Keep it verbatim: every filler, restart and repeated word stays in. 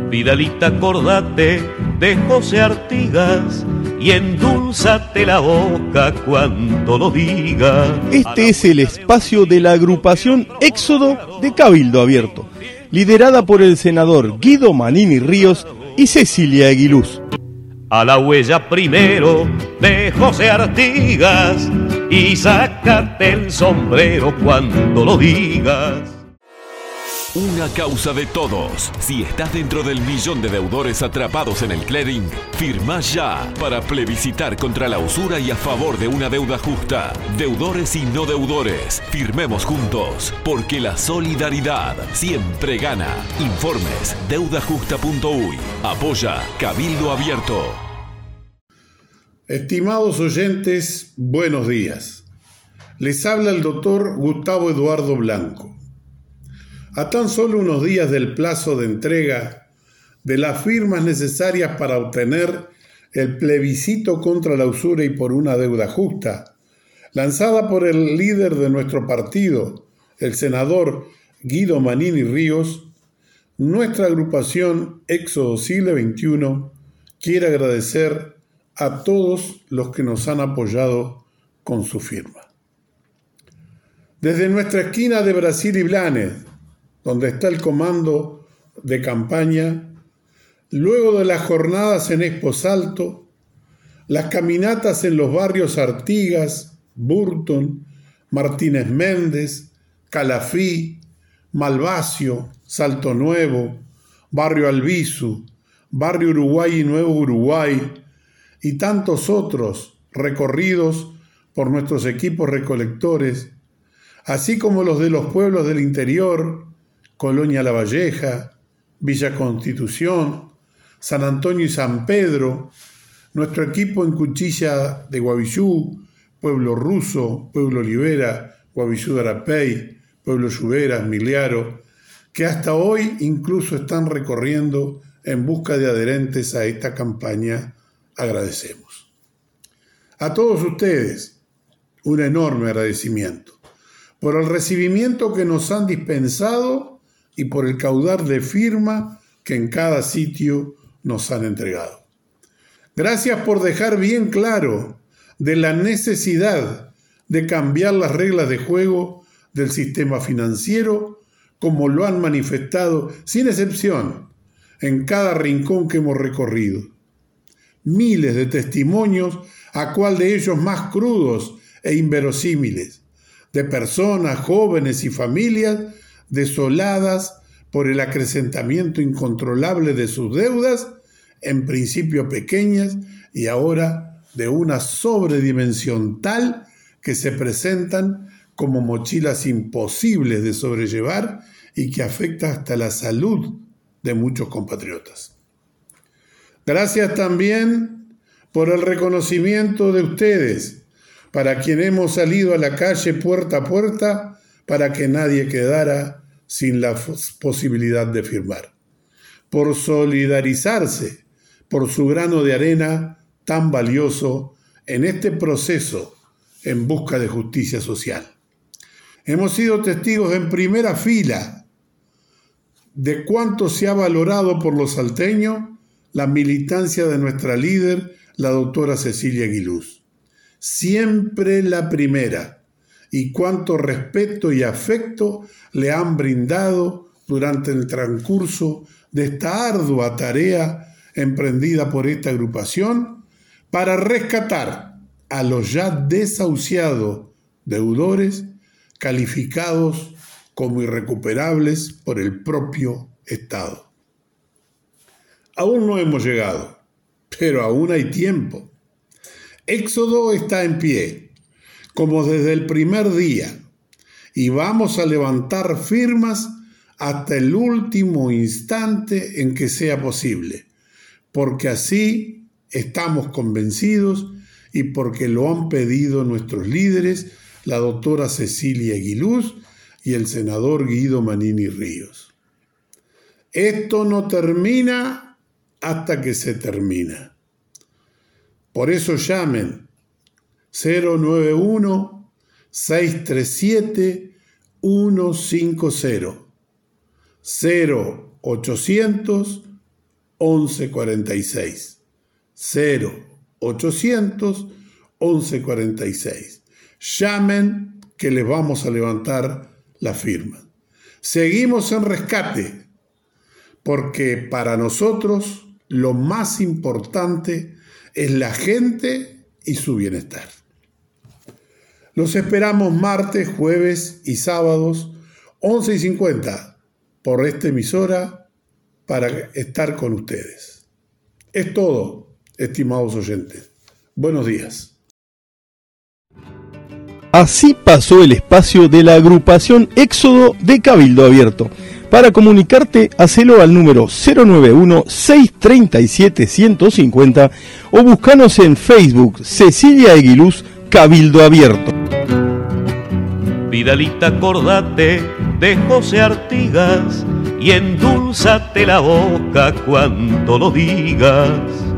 Vidalita, acordate de José Artigas y endulzate la boca cuando lo diga. Este es el espacio de la agrupación Éxodo de Cabildo Abierto, liderada por el senador Guido Manini Ríos y Cecilia Aguiluz. A la huella primero de José Artigas y sácate el sombrero cuando lo digas. Una causa de todos. Si estás dentro del millón de deudores atrapados en el clearing, firma ya para plebiscitar contra la usura y a favor de una deuda justa. Deudores y no deudores, firmemos juntos, porque la solidaridad siempre gana. Informes deuda justa punto uy. Apoya Cabildo Abierto. Estimados oyentes, buenos días. Les habla el doctor Gustavo Eduardo Blanco. A tan solo unos días del plazo de entrega de las firmas necesarias para obtener el plebiscito contra la usura y por una deuda justa, lanzada por el líder de nuestro partido, el senador Guido Manini Ríos, nuestra agrupación Éxodo Siglo veintiuno quiere agradecer a todos los que nos han apoyado con su firma. Desde nuestra esquina de Brasil y Blanes, donde está el comando de campaña, luego de las jornadas en Esposalto, las caminatas en los barrios Artigas, Burton, Martínez Méndez, Calafí, Malvacio, Salto Nuevo, Barrio Albizu, Barrio Uruguay y Nuevo Uruguay, y tantos otros recorridos por nuestros equipos recolectores, así como los de los pueblos del interior, Colonia La Valleja, Villa Constitución, San Antonio y San Pedro, nuestro equipo en Cuchilla de Guavillú, Pueblo Ruso, Pueblo Olivera, Guavillú de Arapey, Pueblo Lluveras, Miliaro, que hasta hoy incluso están recorriendo en busca de adherentes a esta campaña. Agradecemos. A todos ustedes, un enorme agradecimiento por el recibimiento que nos han dispensado y por el caudal de firma que en cada sitio nos han entregado. Gracias por dejar bien claro de la necesidad de cambiar las reglas de juego del sistema financiero, como lo han manifestado sin excepción en cada rincón que hemos recorrido. Miles de testimonios, a cual de ellos más crudos e inverosímiles, de personas, jóvenes y familias desoladas por el acrecentamiento incontrolable de sus deudas, en principio pequeñas y ahora de una sobredimensión tal que se presentan como mochilas imposibles de sobrellevar y que afecta hasta la salud de muchos compatriotas. Gracias también por el reconocimiento de ustedes, para quien hemos salido a la calle puerta a puerta para que nadie quedara sin la posibilidad de firmar, por solidarizarse, por su grano de arena tan valioso en este proceso en busca de justicia social. Hemos sido testigos en primera fila de cuánto se ha valorado por los salteños la militancia de nuestra líder, la doctora Cecilia Aguiluz. Siempre la primera, y cuánto respeto y afecto le han brindado durante el transcurso de esta ardua tarea emprendida por esta agrupación para rescatar a los ya desahuciados deudores calificados como irrecuperables por el propio Estado. Aún no hemos llegado, pero aún hay tiempo. Éxodo está en pie, como desde el primer día, y vamos a levantar firmas hasta el último instante en que sea posible, porque así estamos convencidos y porque lo han pedido nuestros líderes, la doctora Cecilia Aguiluz y el senador Guido Manini Ríos. Esto no termina hasta que se termina. Por eso llamen cero nueve uno, seis tres siete, uno cinco cero, cero ochocientos, once cuarenta y seis. cero ochocientos once cuarenta y seis. Llamen que les vamos a levantar la firma. Seguimos en rescate, porque para nosotros lo más importante es la gente y su bienestar. Los esperamos martes, jueves y sábados, once y cincuenta, por esta emisora para estar con ustedes. Es todo, estimados oyentes. Buenos días. Así pasó el espacio de la agrupación Éxodo de Cabildo Abierto. Para comunicarte, hacelo al número cero noventa y uno, seiscientos treinta y siete, ciento cincuenta o búscanos en Facebook Cecilia Eguiluz Cabildo Abierto. Vidalita, acordate de José Artigas y endulzate la boca cuando lo digas.